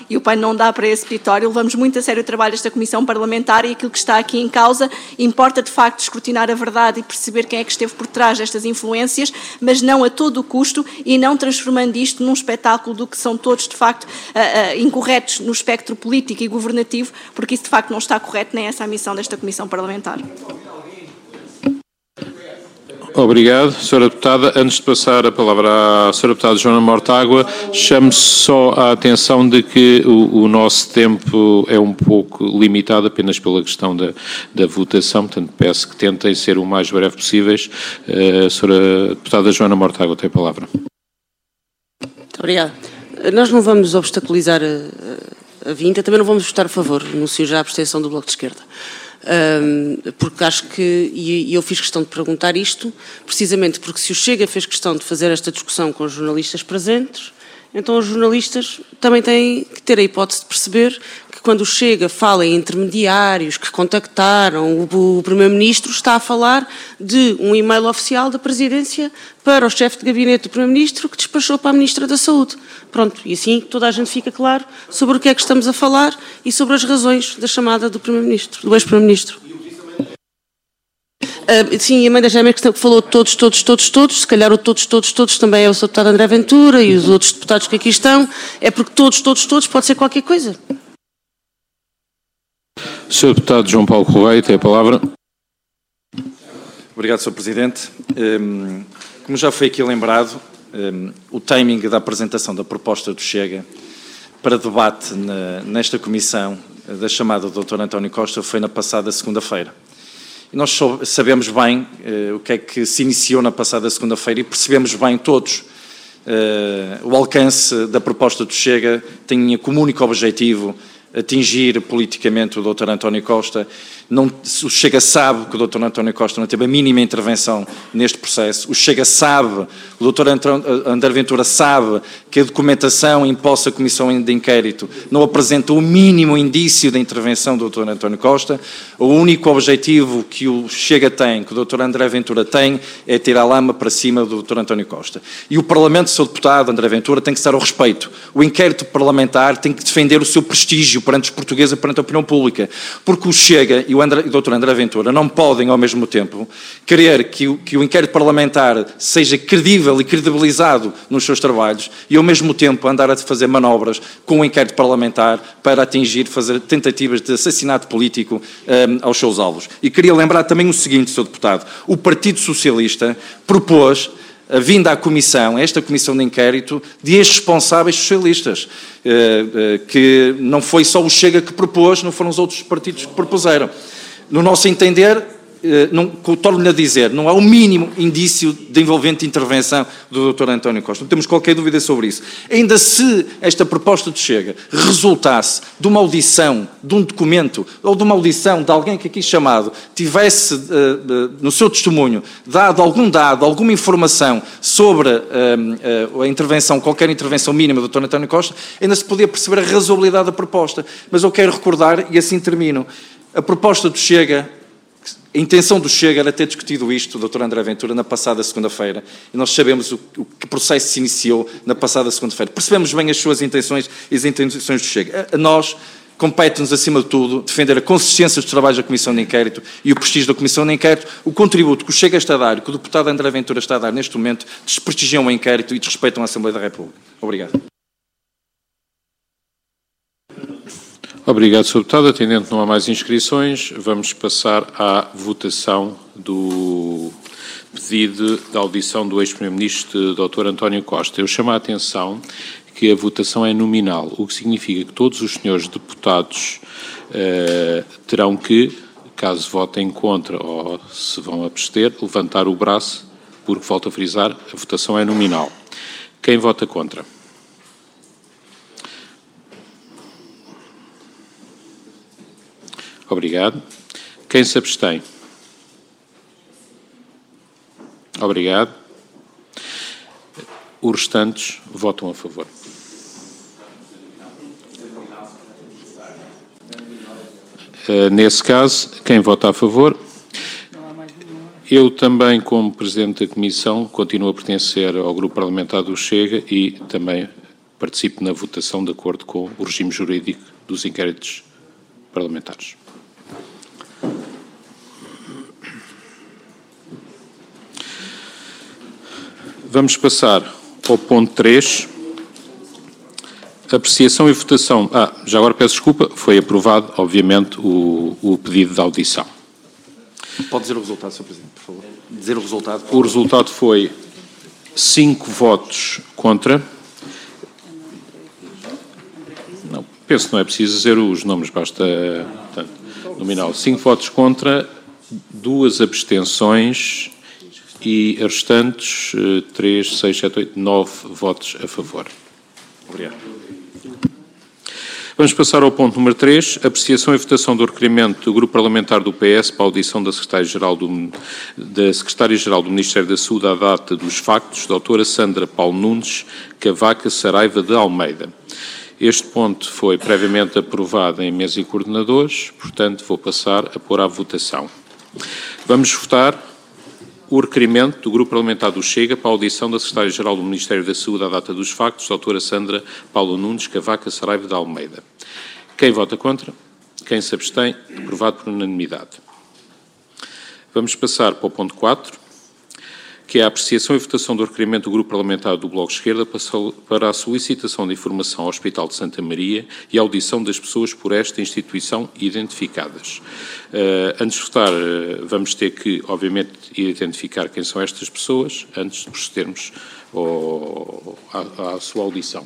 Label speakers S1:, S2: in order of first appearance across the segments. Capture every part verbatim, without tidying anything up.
S1: e o P A N não dá para esse peditório. Levamos muito a sério o trabalho desta Comissão Parlamentar e aquilo que está aqui em causa importa, de facto, escrutinar a verdade e perceber quem é que esteve por trás destas influências, mas não a todo o custo e não transformando isto num espetáculo do que são todos, de facto, uh, uh, incorretos no espectro político e governativo, porque isso, de facto, não está correto, nem essa é a missão desta Comissão Parlamentar.
S2: Obrigado, senhora Deputada. Antes de passar a palavra à senhora Deputada Joana Mortágua, chamo só a atenção de que o, o nosso tempo é um pouco limitado apenas pela questão da, da votação, portanto peço que tentem ser o mais breve possíveis. A senhora Deputada Joana Mortágua tem a palavra.
S3: Muito obrigada. Nós não vamos obstaculizar a, a vinda, também não vamos votar a favor, anuncio já a abstenção do Bloco de Esquerda. Um, porque acho que, e eu fiz questão de perguntar isto, precisamente porque se o Chega fez questão de fazer esta discussão com os jornalistas presentes, então os jornalistas também têm que ter a hipótese de perceber que quando o Chega fala em intermediários que contactaram o, o Primeiro-Ministro, está a falar de um e-mail oficial da Presidência para o chefe de gabinete do Primeiro-Ministro que despachou para a Ministra da Saúde. Pronto, e assim toda a gente fica claro sobre o que é que estamos a falar e sobre as razões da chamada do Primeiro-Ministro, do ex-Primeiro-Ministro. Uh, sim, a mãe da Jaime que falou todos, todos, todos, todos, se calhar o todos, todos, todos também é o senhor deputado André Ventura e os outros deputados que aqui estão, é porque todos, todos, todos pode ser qualquer coisa.
S2: senhor Deputado João Paulo Correia tem a palavra.
S4: Obrigado, senhor Presidente. Um, como já foi aqui lembrado, um, o timing da apresentação da proposta do Chega para debate na, nesta comissão da chamada do doutor António Costa foi na passada segunda-feira. E nós sabemos bem uh, o que é que se iniciou na passada segunda-feira e percebemos bem todos uh, o alcance da proposta do Chega tinha como único objetivo atingir politicamente o doutor António Costa. Não, o Chega sabe que o doutor António Costa não teve a mínima intervenção neste processo. O Chega sabe, o doutor André Ventura sabe que a documentação imposta à Comissão de Inquérito não apresenta o mínimo indício da intervenção do doutor António Costa. O único objetivo que o Chega tem, que o doutor André Ventura tem, é tirar a lama para cima do doutor António Costa. E o Parlamento, seu deputado André Ventura, tem que estar ao respeito. O inquérito parlamentar tem que defender o seu prestígio perante os portugueses e perante a opinião pública. Porque o Chega e o, André, o doutor André Ventura não podem, ao mesmo tempo, querer que o, que o inquérito parlamentar seja credível e credibilizado nos seus trabalhos e, ao mesmo tempo, andar a fazer manobras com o inquérito parlamentar para atingir, fazer tentativas de assassinato político um, aos seus alvos. E queria lembrar também o seguinte, senhor Deputado, o Partido Socialista propôs a vinda à Comissão, a esta Comissão de Inquérito, de ex-responsáveis socialistas, que não foi só o Chega que propôs, não foram os outros partidos que propuseram. No nosso entender, não, torno-lhe a dizer, não há o mínimo indício de envolvente intervenção do doutor António Costa. Não temos qualquer dúvida sobre isso. Ainda se esta proposta de Chega resultasse de uma audição, de um documento, ou de uma audição de alguém que aqui chamado tivesse, uh, uh, no seu testemunho, dado algum dado, alguma informação sobre uh, uh, a intervenção, qualquer intervenção mínima do doutor António Costa, ainda se podia perceber a razoabilidade da proposta. Mas eu quero recordar, e assim termino, a proposta do Chega, a intenção do Chega era ter discutido isto, o doutor André Ventura, na passada segunda-feira. E nós sabemos o, o que processo se iniciou na passada segunda-feira. Percebemos bem as suas intenções e as intenções do Chega. A, a nós, compete-nos, acima de tudo, defender a consistência dos trabalhos da Comissão de Inquérito e o prestígio da Comissão de Inquérito. O contributo que o Chega está a dar, que o deputado André Ventura está a dar neste momento, desprestigiam o inquérito e desrespeitam a Assembleia da República. Obrigado.
S2: Obrigado, senhor Deputado. Atendendo que não há mais inscrições, vamos passar à votação do pedido de audição do ex-primeiro-ministro, doutor António Costa. Eu chamo a atenção que a votação é nominal, o que significa que todos os senhores deputados eh, terão que, caso votem contra ou se vão abster, levantar o braço, porque, volto a frisar, a votação é nominal. Quem vota contra? Obrigado. Quem se abstém? Obrigado. Os restantes votam a favor. Uh, nesse caso, quem vota a favor? Eu também, como Presidente da Comissão, continuo a pertencer ao Grupo Parlamentar do Chega e também participe na votação de acordo com o regime jurídico dos inquéritos parlamentares. Vamos passar ao ponto três. Apreciação e votação. Ah, já agora peço desculpa, foi aprovado, obviamente, o, o pedido de audição.
S4: Pode dizer o resultado, senhor Presidente, por favor. Dizer o resultado.
S2: O resultado foi cinco votos contra. Não, penso que não é preciso dizer os nomes, basta, portanto, nominal. Cinco votos contra, duas abstenções e as restantes, três, seis, sete, oito, nove votos a favor. Obrigado. Vamos passar ao ponto número três, apreciação e votação do requerimento do Grupo Parlamentar do P S para a audição da Secretária-Geral do, da Secretária-Geral do Ministério da Saúde à data dos factos, doutora Sandra Paulo Nunes Cavaca Saraiva de Almeida. Este ponto foi previamente aprovado em mesa e coordenadores, portanto vou passar a pôr à votação. Vamos votar o requerimento do Grupo Parlamentar do Chega para a audição da Secretária-Geral do Ministério da Saúde à data dos factos, doutora Sandra Paulo Nunes Cavaca Saraiva de Almeida. Quem vota contra? Quem se abstém? Aprovado por unanimidade. Vamos passar para o ponto quatro, que é a apreciação e votação do requerimento do Grupo Parlamentar do Bloco de Esquerda para a solicitação de informação ao Hospital de Santa Maria e a audição das pessoas por esta instituição identificadas. Uh, antes de votar, uh, vamos ter que, obviamente, identificar quem são estas pessoas, antes de procedermos ao, à, à sua audição.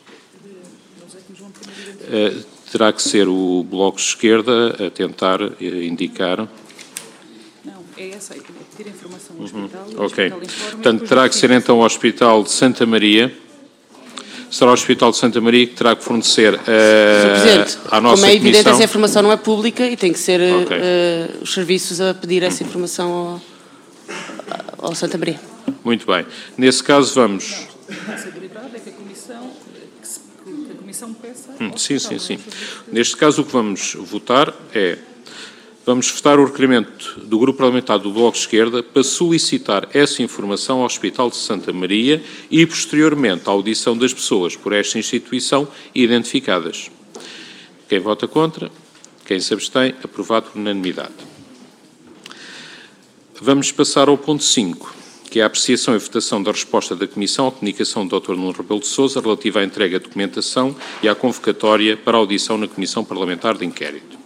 S2: Uh, terá que ser o Bloco de Esquerda a tentar uh, indicar...
S5: É essa aí, pedir a informação ao hospital.
S2: Uhum. Ok. Hospital informa, portanto, terá que ser então o Hospital de Santa Maria. Será o Hospital de Santa Maria que terá que fornecer uh, à nossa
S3: como é evidente,
S2: comissão...
S3: essa informação não é pública e tem que ser
S2: okay.
S3: uh, os serviços a pedir essa informação ao, ao Santa Maria.
S2: Muito bem. Nesse caso, vamos...
S5: A possibilidade é que a Comissão, que se, que a comissão peça...
S2: Hum, sim, sim, sim. Neste caso, o que vamos votar é... Vamos votar o requerimento do Grupo Parlamentar do Bloco de Esquerda para solicitar essa informação ao Hospital de Santa Maria e, posteriormente, a audição das pessoas por esta instituição identificadas. Quem vota contra? Quem se abstém? Aprovado por unanimidade. Vamos passar ao ponto cinco, que é a apreciação e votação da resposta da Comissão à comunicação do doutor Nuno Rebelo de Sousa relativa à entrega de documentação e à convocatória para a audição na Comissão Parlamentar de Inquérito.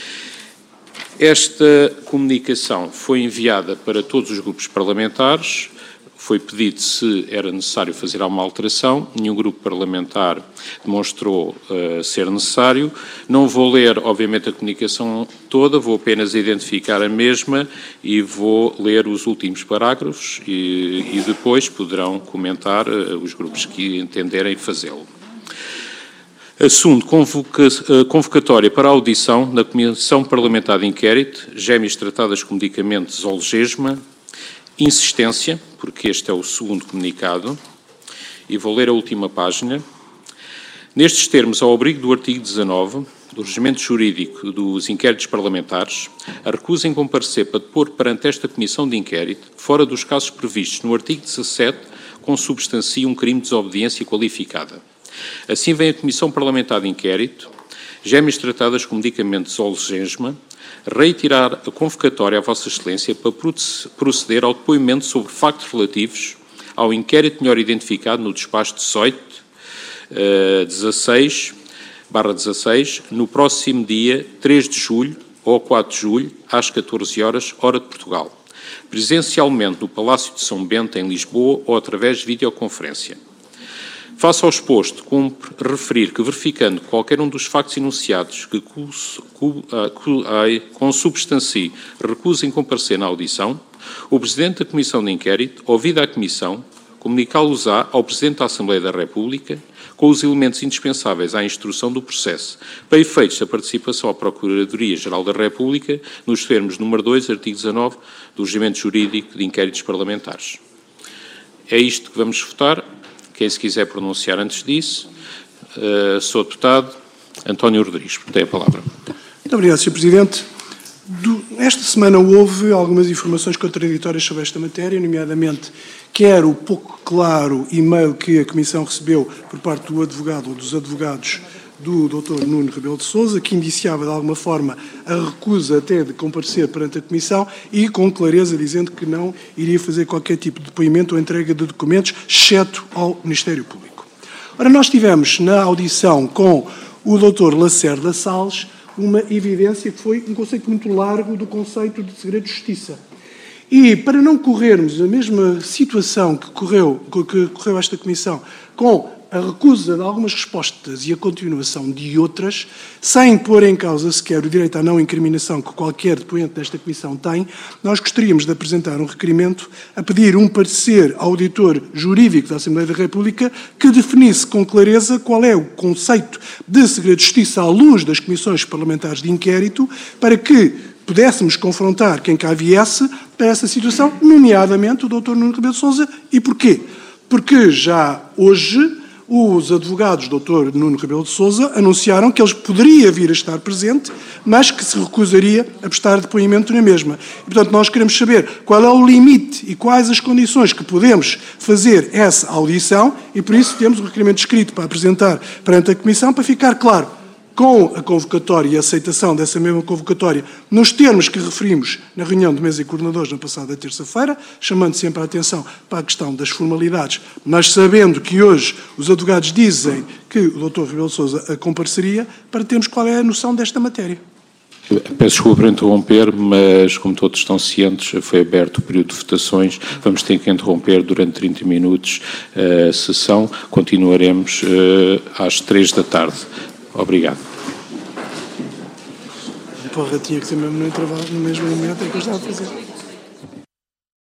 S2: Esta comunicação foi enviada para todos os grupos parlamentares, foi pedido se era necessário fazer alguma alteração, nenhum grupo parlamentar demonstrou uh, ser necessário. Não vou ler, obviamente, a comunicação toda, vou apenas identificar a mesma e vou ler os últimos parágrafos e, e depois poderão comentar uh, os grupos que entenderem fazê-lo. Assunto, convoca, convocatória para a audição na Comissão Parlamentar de Inquérito, gêmeas tratadas com medicamentos Zolgesma, insistência, porque este é o segundo comunicado, e vou ler a última página. Nestes termos, ao abrigo do artigo dezanove do Regimento Jurídico dos Inquéritos Parlamentares, a recusa em comparecer para depor perante esta Comissão de Inquérito, fora dos casos previstos no artigo dezassete, consubstancia um crime de desobediência qualificada. Assim vem a Comissão Parlamentar de Inquérito, gêmeas tratadas com medicamentos Zolgesma, reiterar a convocatória à Vossa Excelência para proceder ao depoimento sobre factos relativos ao inquérito melhor identificado no despacho dezoito, dezasseis, barra dezasseis, no próximo dia três de julho ou quatro de julho, às catorze horas, hora de Portugal, presencialmente no Palácio de São Bento, em Lisboa, ou através de videoconferência. Face ao exposto, cumpre referir que, verificando qualquer um dos factos enunciados que consubstancie recusa em comparecer na audição, o Presidente da Comissão de Inquérito, ouvida a Comissão, comunicá-los-á ao Presidente da Assembleia da República com os elementos indispensáveis à instrução do processo, para efeitos da participação à Procuradoria-Geral da República, nos termos número dois, artigo dezanove, do Regimento Jurídico de Inquéritos Parlamentares. É isto que vamos votar. Quem se quiser pronunciar antes disso, uh, sou deputado António Rodrigues. Tem a palavra.
S6: Muito obrigado, senhor Presidente. Do, esta semana houve algumas informações contraditórias sobre esta matéria, nomeadamente quer o pouco claro e-mail que a Comissão recebeu por parte do advogado ou dos advogados do doutor Nuno Rebelo de Sousa, que indiciava de alguma forma a recusa até de comparecer perante a Comissão e com clareza dizendo que não iria fazer qualquer tipo de depoimento ou entrega de documentos, exceto ao Ministério Público. Ora, nós tivemos na audição com o doutor Lacerda Salles uma evidência que foi um conceito muito largo do conceito de segredo de justiça. E para não corrermos a mesma situação que correu, que correu esta Comissão com a recusa de algumas respostas e a continuação de outras, sem pôr em causa sequer o direito à não incriminação que qualquer depoente desta Comissão tem, nós gostaríamos de apresentar um requerimento a pedir um parecer ao auditor jurídico da Assembleia da República que definisse com clareza qual é o conceito de segredo de justiça à luz das comissões parlamentares de inquérito, para que pudéssemos confrontar quem cá viesse para essa situação, nomeadamente o doutor Nuno Rebelo de Sousa. E porquê? Porque já hoje os advogados do doutor Nuno Rebelo de Sousa anunciaram que ele poderia vir a estar presente, mas que se recusaria a prestar depoimento na mesma. E, portanto, nós queremos saber qual é o limite e quais as condições que podemos fazer essa audição e, por isso, temos um requerimento escrito para apresentar perante a Comissão para ficar claro, com a convocatória e a aceitação dessa mesma convocatória, nos termos que referimos na reunião de mesa e coordenadores na passada terça-feira, chamando sempre a atenção para a questão das formalidades, mas sabendo que hoje os advogados dizem que o doutor Rebelo de Sousa compareceria, para termos qual é a noção desta matéria.
S2: Peço desculpa por interromper, mas como todos estão cientes, foi aberto o período de votações, vamos ter que interromper durante trinta minutos a sessão, continuaremos às três da tarde. Obrigado.
S6: Porra, tinha que ser mesmo no intervalo, no mesmo momento em que eu estava a fazer.